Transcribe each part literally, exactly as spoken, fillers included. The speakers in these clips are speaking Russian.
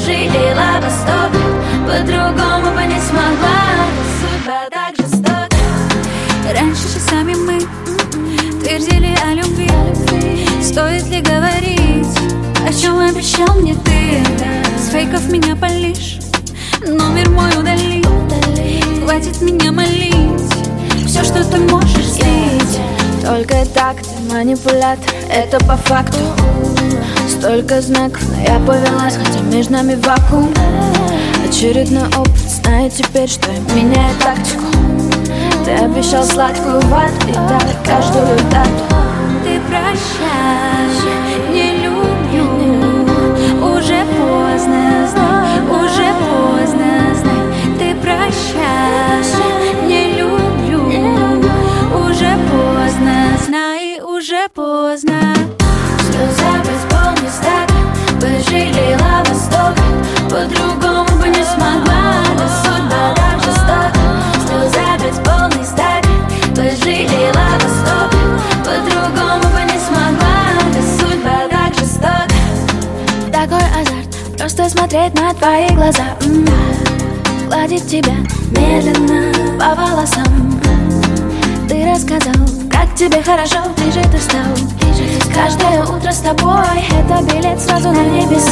пожалела бы сто лет, по-другому бы не смогла. Судьба так жестока. Раньше часами мы твердили о любви. Стоит ли говорить, о чем обещал мне ты? С фейков меня палишь, номер мой удали. Хватит меня молить, все, что ты можешь слить. Только так ты манипулятор, это по факту. Столько знаков, но я повелась, хотя между нами вакуум. Очередной опыт, знаю теперь, что я меняю тактику. Ты обещал сладкую вату и так каждую дату. Ты прощай, не люблю, уже поздно, знай, уже поздно, знай. Ты прощай, не люблю, уже поздно, знай, уже поздно. Что за бейсбол стак, пожалела бы сто лет, по-другому бы не смогла. Да судьба так жестока. Что за бейсбол стак, пожалела бы сто лет, по-другому бы не смогла. Да судьба так жестока. Такой азарт, просто смотреть на твои глаза, м-м-м. Гладить тебя медленно по волосам. Ты рассказал, как тебе хорошо, ближе ты стал. Каждое утро с тобой — это билет сразу на небеса.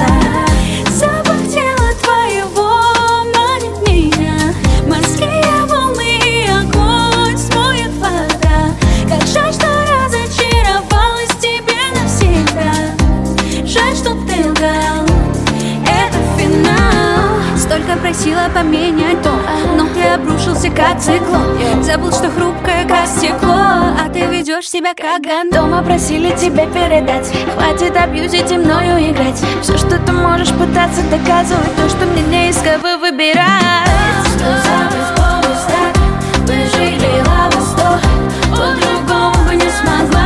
Запах тела твоего манит меня. Морские волны и огонь смоет вода. Как жаль, что разочаровалась в тебе навсегда. Жаль, что ты лгал, это финал. Столько просила поменять то, но ты обрушился как циклон. Забыл, что хрупкое как стекло, а ты ведешь себя как гандон. Дома просили тебе передать, хватит абьюзить и мною играть. Все, что ты можешь пытаться доказывать, то, что мне не из кого выбирать. Что за бейсбол стак, пожалела бы сто лет, по-другому бы не смогла.